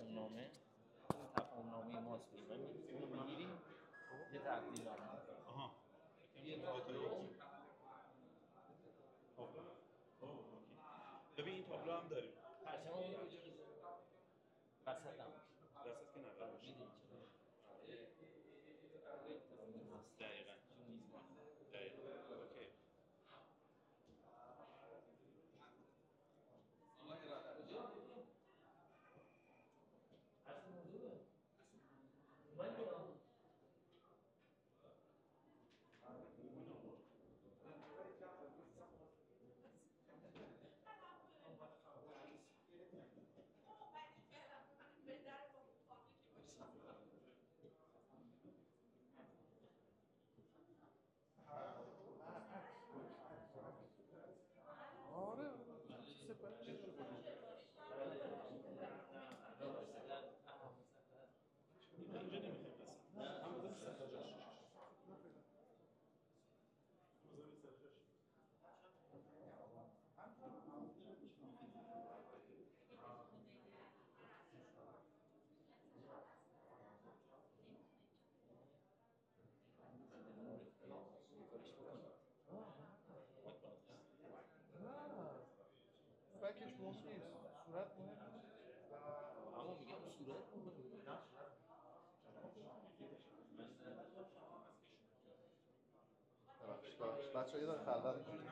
تفاهم نامه این تفاهم نامه ماست دیگه اونو میگیریم یه تبدیل نامه آها اوکی. ببین این تابلو هم داریم. پرچم اون وسط هم وسط که نداره باشه. میدونی چرا؟ دقیقاً. اوکی. آره سپر اینجا نمیخوام بس. هم بذاریم سفر جاش. بکش مهم نیست صورت مهم نیست اما میگم صورت مهمه ببخشید بچه ها یه داره خلوت میکنه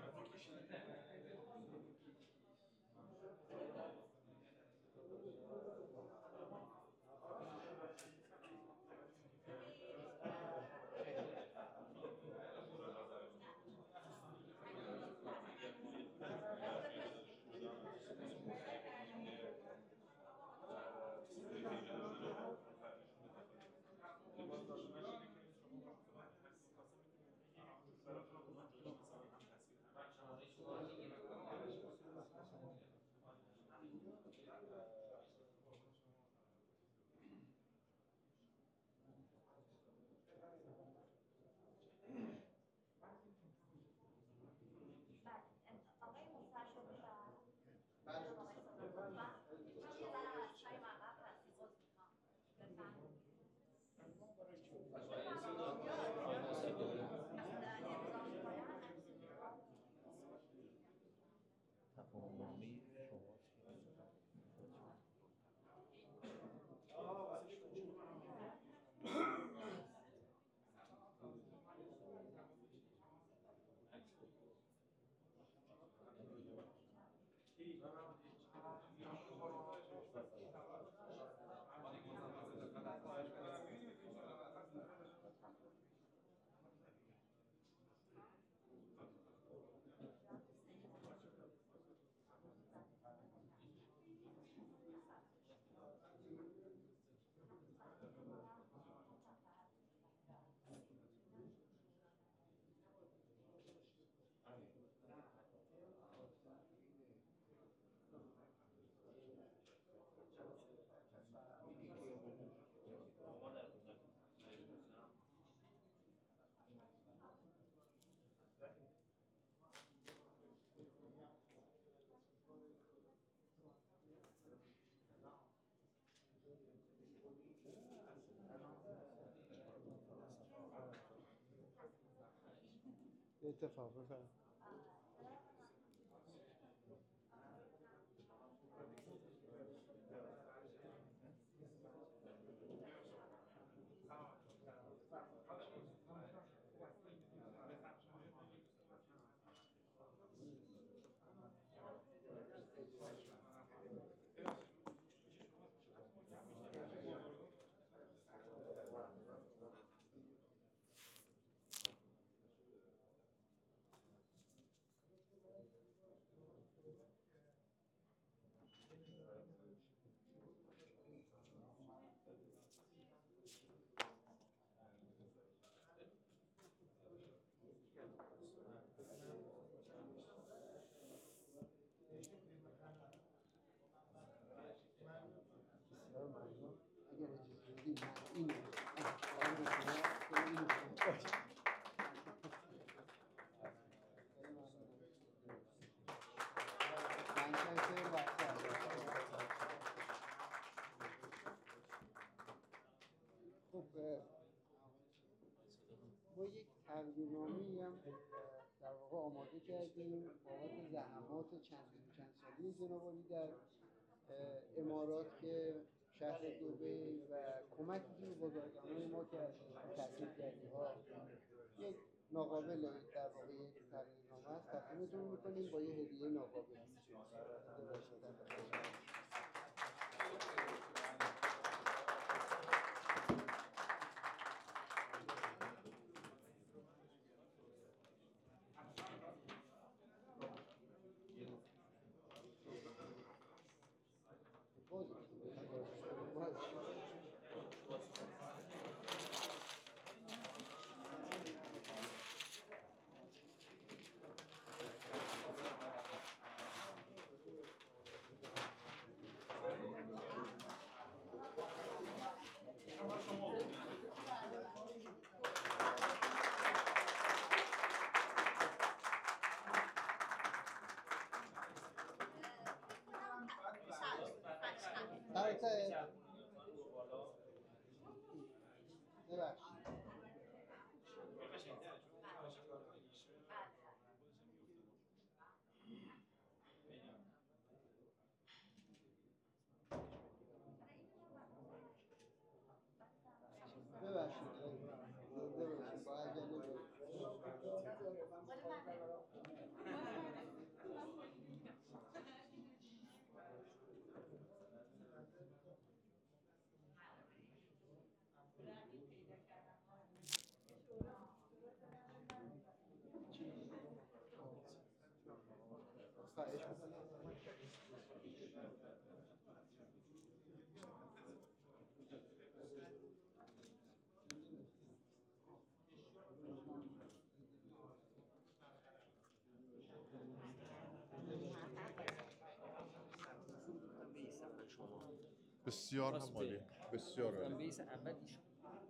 آقای مستشار بشن بله من یه ذره از چای مقب هستی باز میخوام تفاهم نامه شما اتفاق بفرم بسیار ممنون اگر اجازه بدید من اینو تقدیرنامه‌ای هم در واقع آماده کردیم بابت زحمات چند سالی جناب عالی در امارات که شهر دبی و کمکی که به بزرگانان ما کردیم تحصیلگری‌ها یک ناقابل در واقع یک تقدیرنامه است تقدیمتون می‌کنیم با یه هدیه ناقابل. بسیار هم عالی، بسیار عالی. بیس اول ایشون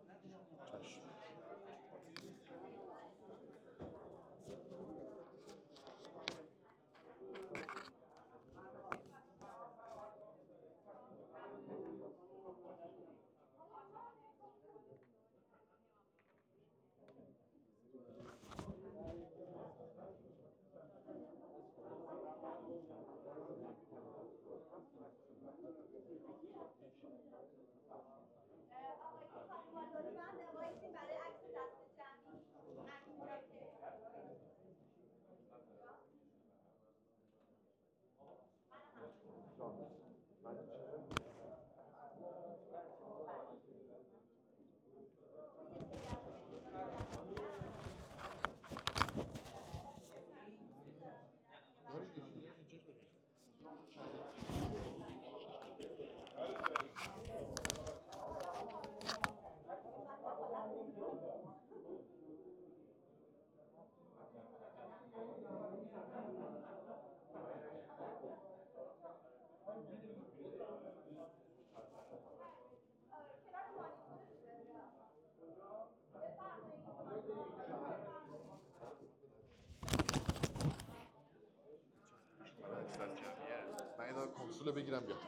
من یه دار کنسول بگیرم بیام.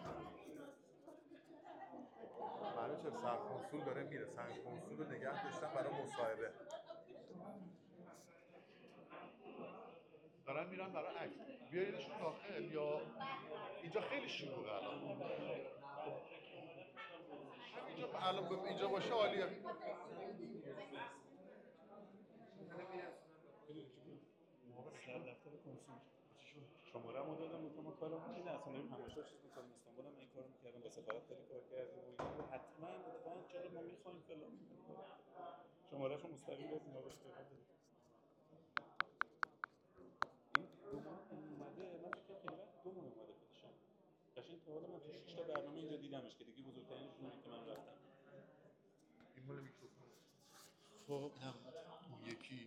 معلومه چرا سرکنسول داره میره. سرکنسول رو نگه داشتم برای مصاحبه. دارن میرن برای عکس. بیاریدشون داخل یا اینجا خیلی شلوغه الان. اینجا باشه عالیه. در دفتر کنسول شماره هم دادم گفتم ما کارمون اینه اصلا نمیم هماشا چیز میکنم استانبول هم این کار میکردم با سفارت خیلی کار کردیم و اینا حتما اتفاقا چرا ما میخوایم فلان شماره شو مستقیم بهتون آقا استفاده بدید این 2 ماه اومده من فکر کنم خیلی 2 ماه اومده خودشم قشنگ تا حالا من تو 6 تا برنامه اینجا دیدمش که دیگه بزرگترینشونه که من رفتم این مال میکروفون. خب